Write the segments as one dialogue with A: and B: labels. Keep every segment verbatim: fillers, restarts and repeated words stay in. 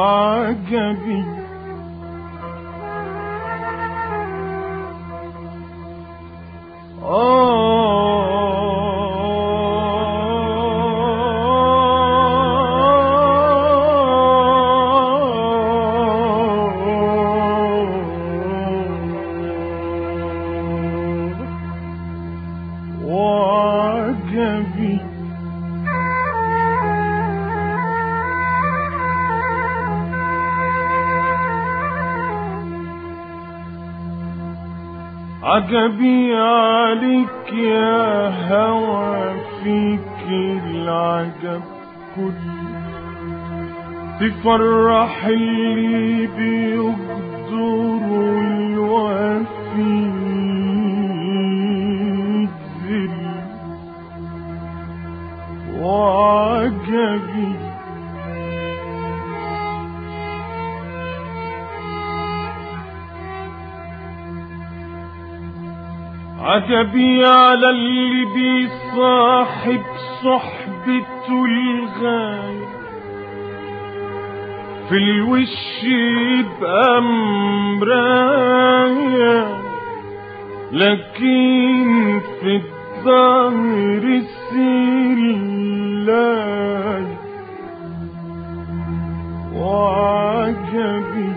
A: وعجبي وعجبي عجبي عليك يا هوى فيك العجب كله تفرح اللي بيقدر ويوفي الذل وعجبي عجبي على اللي بيصاحب صحبته الغاية في الوش يبقى مراية لكن في الظهر سلاي وعجبي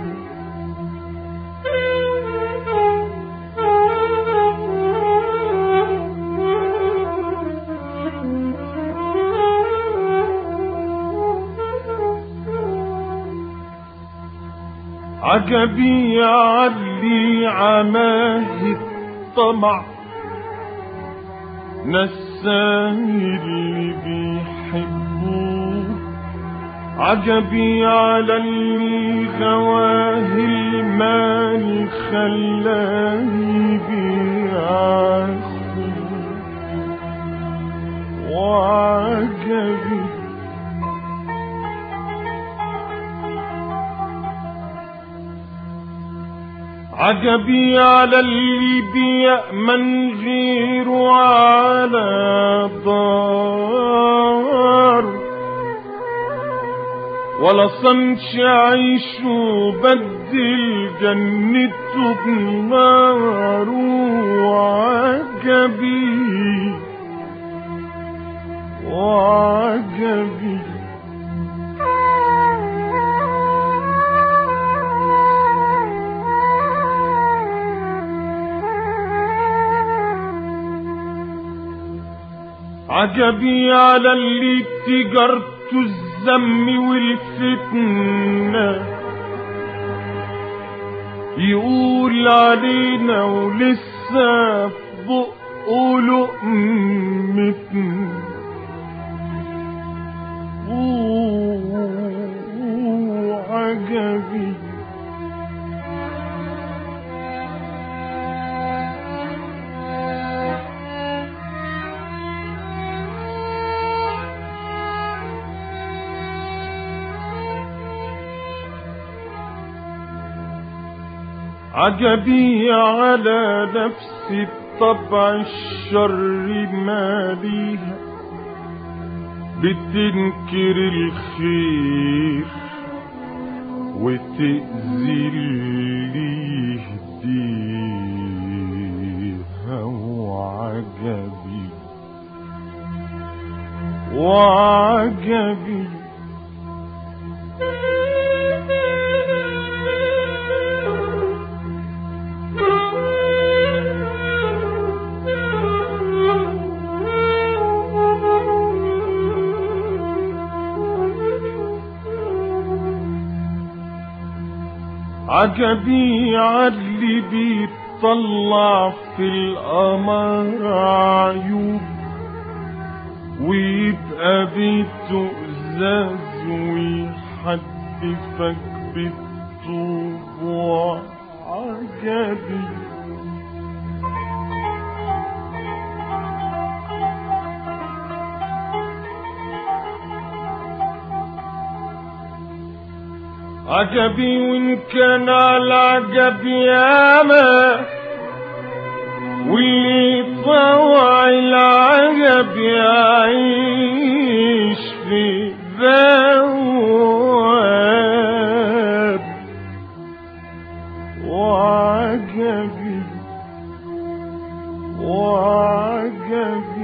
A: عجبي علي عماه الطمع نساني اللي بيحبوه عجبي على اللي غواه المال خلاني بيعصي وعجبي عجبي على اللي بيأمن غيره على دار ولا صنش عيش وبدل جنته بنار وعجبي وعجبي عجبي على اللي تجارته الذم والفتنة يقول علينا ولسه في بقه لقمتنا وعجبي عجبي على نفسي بطبع الشر ماليها بتنكر الخير وتأذي اللي يهديها وعجبي وعجبي عجبي عاللي بيطلع في القمر عيوب ويبقى بيته ازاز ويحدفك بالطوب وعجبي عجبي وإن كان العجب ياما واللي طوع العجب يعيش في ذوات وعجبي